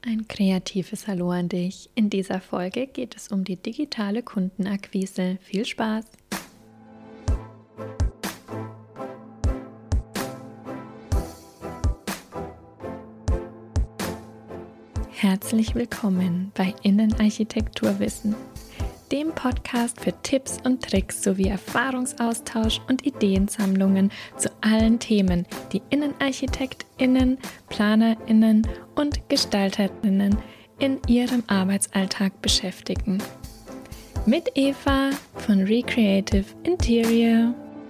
Ein kreatives Hallo an dich. In dieser Folge geht es um die digitale Kundenakquise. Viel Spaß! Herzlich willkommen bei Innenarchitekturwissen, dem Podcast für Tipps und Tricks sowie Erfahrungsaustausch und Ideensammlungen zu allen Themen, die InnenarchitektInnen, PlanerInnen und GestalterInnen in ihrem Arbeitsalltag beschäftigen. Mit Eva von Recreative Interior.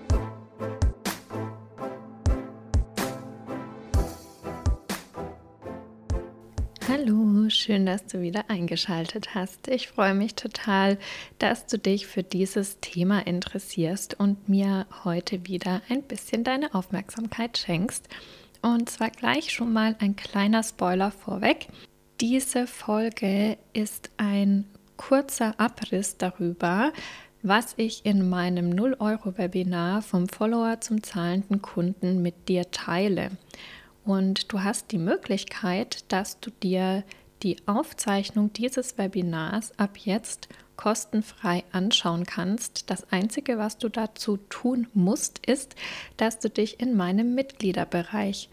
Hallo, schön, dass du wieder eingeschaltet hast. Ich freue mich total, dass du dich für dieses Thema interessierst und mir heute wieder ein bisschen deine Aufmerksamkeit schenkst. Und zwar gleich schon mal ein kleiner Spoiler vorweg. Diese Folge ist ein kurzer Abriss darüber, was ich in meinem 0-Euro-Webinar vom Follower zum zahlenden Kunden mit dir teile. Und du hast die Möglichkeit, dass du dir die Aufzeichnung dieses Webinars ab jetzt kostenfrei anschauen kannst. Das Einzige, was du dazu tun musst, ist, dass du dich in meinem Mitgliederbereich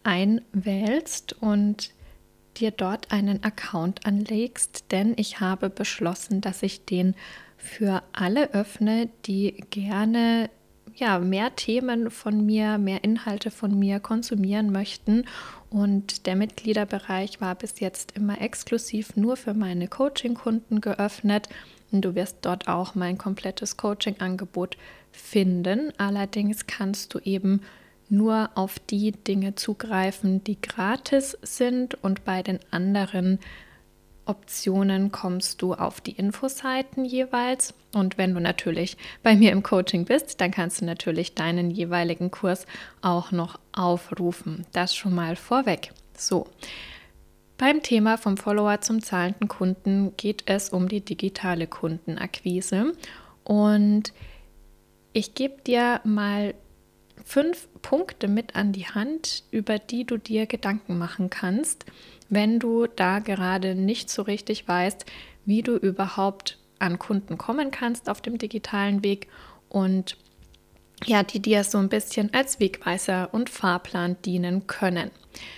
einwählst und dir dort einen Account anlegst, denn ich habe beschlossen, dass ich den für alle öffne, die gerne mehr Themen von mir, mehr Inhalte von mir konsumieren möchten. Und der Mitgliederbereich war bis jetzt immer exklusiv nur für meine Coaching-Kunden geöffnet. Und du wirst dort auch mein komplettes Coaching-Angebot finden. Allerdings kannst du eben nur auf die Dinge zugreifen, die gratis sind, und bei den anderen Optionen kommst du auf die Infoseiten jeweils. Und wenn du natürlich bei mir im Coaching bist, dann kannst du natürlich deinen jeweiligen Kurs auch noch aufrufen. Das schon mal vorweg. So, beim Thema vom Follower zum zahlenden Kunden geht es um die digitale Kundenakquise. Und ich gebe dir mal 5 Punkte mit an die Hand, über die du dir Gedanken machen kannst, wenn du da gerade nicht so richtig weißt, wie du überhaupt an Kunden kommen kannst auf dem digitalen Weg und die dir so ein bisschen als Wegweiser und Fahrplan dienen können.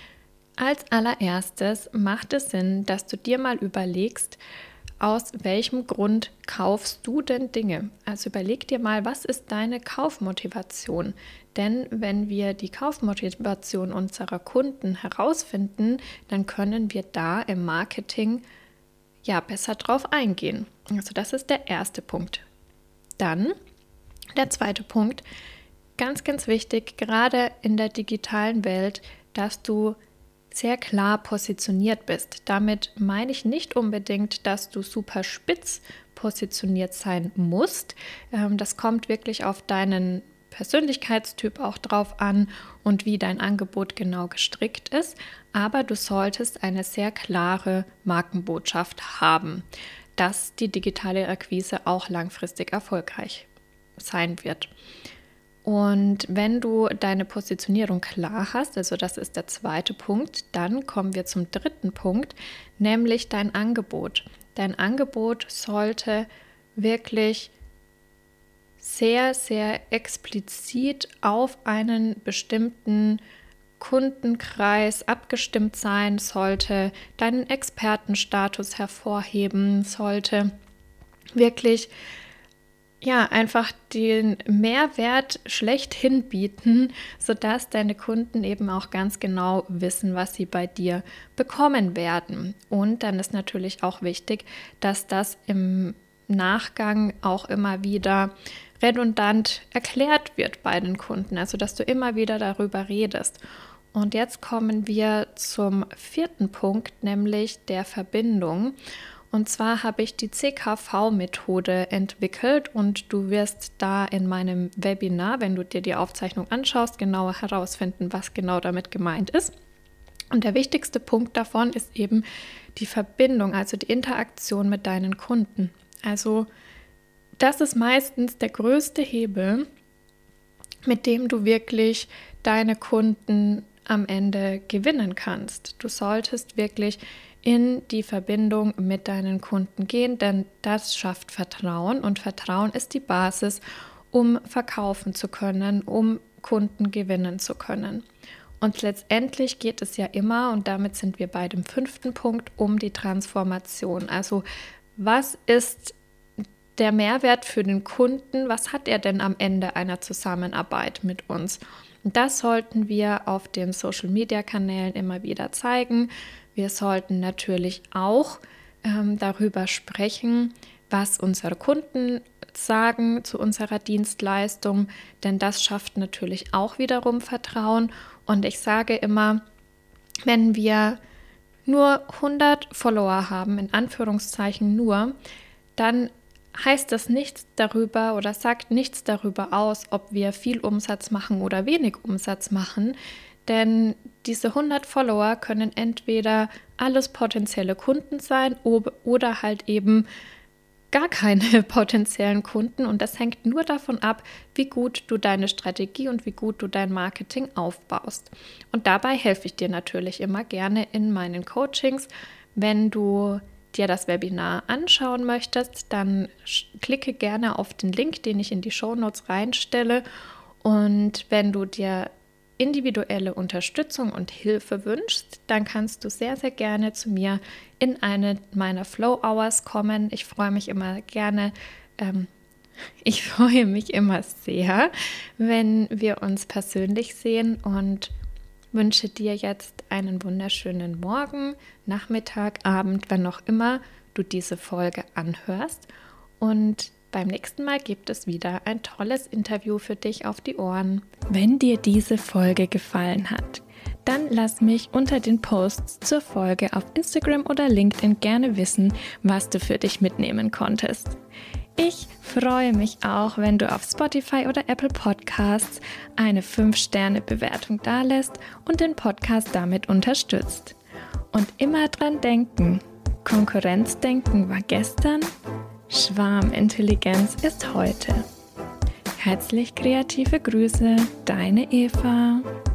Als allererstes macht es Sinn, dass du dir mal überlegst, aus welchem Grund kaufst du denn Dinge? Also überleg dir mal, was ist deine Kaufmotivation? Denn wenn wir die Kaufmotivation unserer Kunden herausfinden, dann können wir da im Marketing besser drauf eingehen. Also das ist der erste Punkt. Dann der zweite Punkt, ganz, ganz wichtig, gerade in der digitalen Welt, dass du sehr klar positioniert bist. Damit meine ich nicht unbedingt, dass du super spitz positioniert sein musst. Das kommt wirklich auf deinen Persönlichkeitstyp auch drauf an und wie dein Angebot genau gestrickt ist. Aber du solltest eine sehr klare Markenbotschaft haben, dass die digitale Akquise auch langfristig erfolgreich sein wird. Und wenn du deine Positionierung klar hast, also das ist der zweite Punkt, dann kommen wir zum dritten Punkt, nämlich dein Angebot. Dein Angebot sollte wirklich sehr, sehr explizit auf einen bestimmten Kundenkreis abgestimmt sein, sollte deinen Expertenstatus hervorheben, sollte wirklich einfach den Mehrwert schlechthin bieten, sodass deine Kunden eben auch ganz genau wissen, was sie bei dir bekommen werden. Und dann ist natürlich auch wichtig, dass das im Nachgang auch immer wieder redundant erklärt wird bei den Kunden, also dass du immer wieder darüber redest. Und jetzt kommen wir zum vierten Punkt, nämlich der Verbindung. Und zwar habe ich die CKV-Methode entwickelt und du wirst da in meinem Webinar, wenn du dir die Aufzeichnung anschaust, genauer herausfinden, was genau damit gemeint ist. Und der wichtigste Punkt davon ist eben die Verbindung, also die Interaktion mit deinen Kunden. Also das ist meistens der größte Hebel, mit dem du wirklich deine Kunden am Ende gewinnen kannst. Du solltest wirklich in die Verbindung mit deinen Kunden gehen, denn das schafft Vertrauen und Vertrauen ist die Basis, um verkaufen zu können, um Kunden gewinnen zu können. Und letztendlich geht es ja immer, und damit sind wir bei dem 5. Punkt, um die Transformation. Also was ist der Mehrwert für den Kunden? Was hat er denn am Ende einer Zusammenarbeit mit uns? Und das sollten wir auf den Social-Media-Kanälen immer wieder zeigen. Wir sollten natürlich auch darüber sprechen, was unsere Kunden sagen zu unserer Dienstleistung, denn das schafft natürlich auch wiederum Vertrauen. Und ich sage immer, wenn wir nur 100 Follower haben, in Anführungszeichen nur, dann heißt das nichts darüber oder sagt nichts darüber aus, ob wir viel Umsatz machen oder wenig Umsatz machen. Denn diese 100 Follower können entweder alles potenzielle Kunden sein oder halt eben gar keine potenziellen Kunden. Und das hängt nur davon ab, wie gut du deine Strategie und wie gut du dein Marketing aufbaust. Und dabei helfe ich dir natürlich immer gerne in meinen Coachings. Wenn du dir das Webinar anschauen möchtest, dann klicke gerne auf den Link, den ich in die Shownotes reinstelle. Und wenn du dir individuelle Unterstützung und Hilfe wünschst, dann kannst du sehr, sehr gerne zu mir in eine meiner Flow Hours kommen. Ich freue mich immer sehr, wenn wir uns persönlich sehen und wünsche dir jetzt einen wunderschönen Morgen, Nachmittag, Abend, wann auch immer du diese Folge anhörst. Und beim nächsten Mal gibt es wieder ein tolles Interview für dich auf die Ohren. Wenn dir diese Folge gefallen hat, dann lass mich unter den Posts zur Folge auf Instagram oder LinkedIn gerne wissen, was du für dich mitnehmen konntest. Ich freue mich auch, wenn du auf Spotify oder Apple Podcasts eine 5-Sterne-Bewertung dalässt und den Podcast damit unterstützt. Und immer dran denken, Konkurrenzdenken war gestern, Schwarmintelligenz ist heute. Herzlich kreative Grüße, deine Eva.